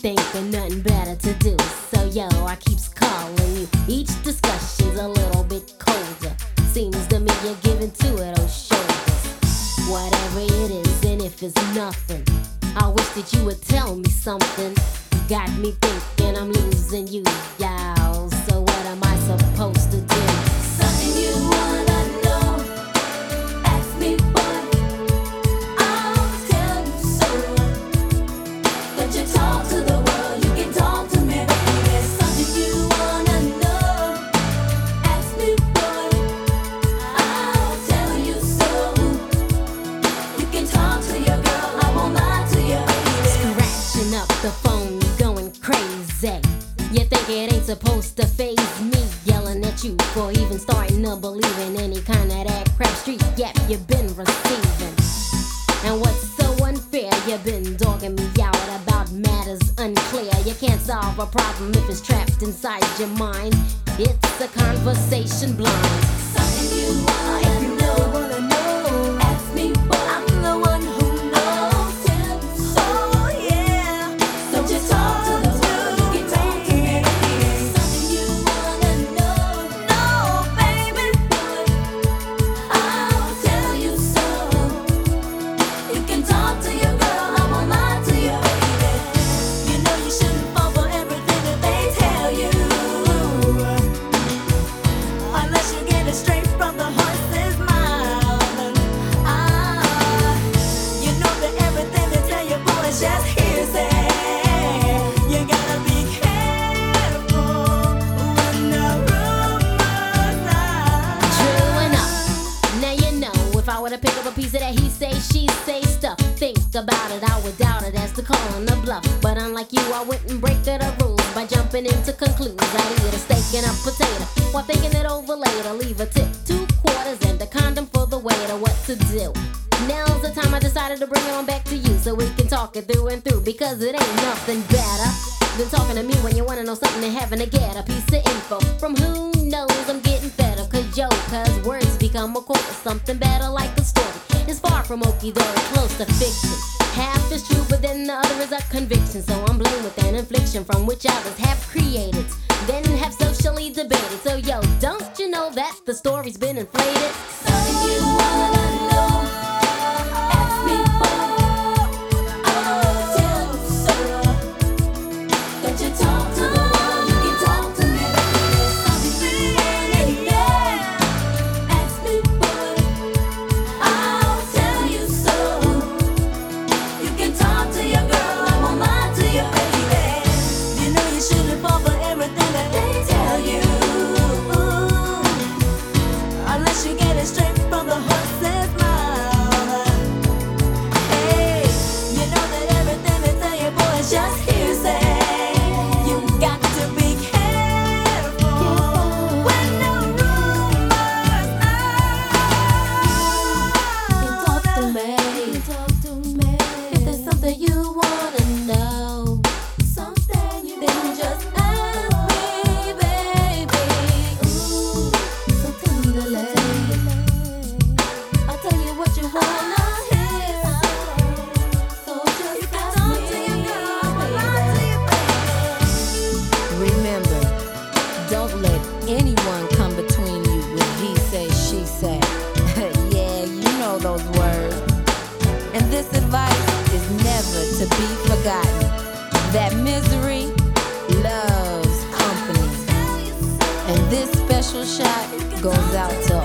thinking nothing better to do. So yo, I keeps calling you. Each discussion's a little bit colder. Seems to me you're giving to it on shoulders. Whatever it is, and if it's nothing, I wish that you would tell me something. Got me thinking I'm losing you, y'all. So what am I supposed to do? Something you wanna know, ask me boy, I'll tell you so. Don't you talk to the world, you can talk to me, baby. Something you wanna know, ask me boy, I'll tell you so. You can talk to your girl, I won't lie to you, baby. Scratching up the phone, going crazy. You think it ain't supposed to faze me? Yelling at you for even starting to believe in any kind of that crap street yap you've been receiving. And what's so unfair, you've been dogging me out about matters unclear. You can't solve a problem if it's trapped inside your mind. It's a conversation blind. Something you wanna know, ask me boy, I'm the one who knows. Tell you so, yeah. Don't you talk to the world, you can talk to me, baby. Something you wanna know, no, baby boy, I'll tell you so. You can talk to your girl, I won't lie to you, baby. You know you shouldn't fall for everything that they tell you, unless you get it straight from the horse's mouth. You know that everything they tell you, boy, is just hearsay. You gotta be careful when the rumors are. True enough. Now you know, if I were to pick up a piece of that he say, she say stuff, think about it, I would doubt it as to calling a bluff. But unlike you, I wouldn't break the rules by jumping into conclusions. I'd eat a steak and a potato while thinking it over later. Leave a tip, 2 quarters, and a condom for the waiter. What to do? Now's the time I decided to bring it on back to you so we can talk it through and through, because it ain't nothing better than talking to me when you wanna know something and having to get a piece of info from who knows. I'm getting fed up, cause words become a chorus. Something better like a story. It's far from okie-doke, close to fiction. Half is true, but then the other is a conviction. So I'm blamed with an infliction from which others have created, then have socially debated. So yo, don't you know that the story's been inflated? Something you wanna know, ask me boy, I'll tell you so. Don't you talk to the world, you can talk to me, baby. Something you wanna know, ask me boy, I'll tell you so. You can talk to your girl, I won't lie to you, baby. You know you shouldn't fall for everything that they tell you, unless you get it straight from the horse's mouth. Hey, you know that everything they tell you, boy, is just hearsay. You got to be careful when the rumors are. Talk to me. If there's something you wanna know, then just ask me, baby. Ooh, so tell me the lay. I'll tell you what you wanna hear. So just ask me, baby. Remember, don't let anyone come between you with he say, she say. Yeah, you know those words. And this advice is never to be forgotten. That misery loves company. And this special shot goes out to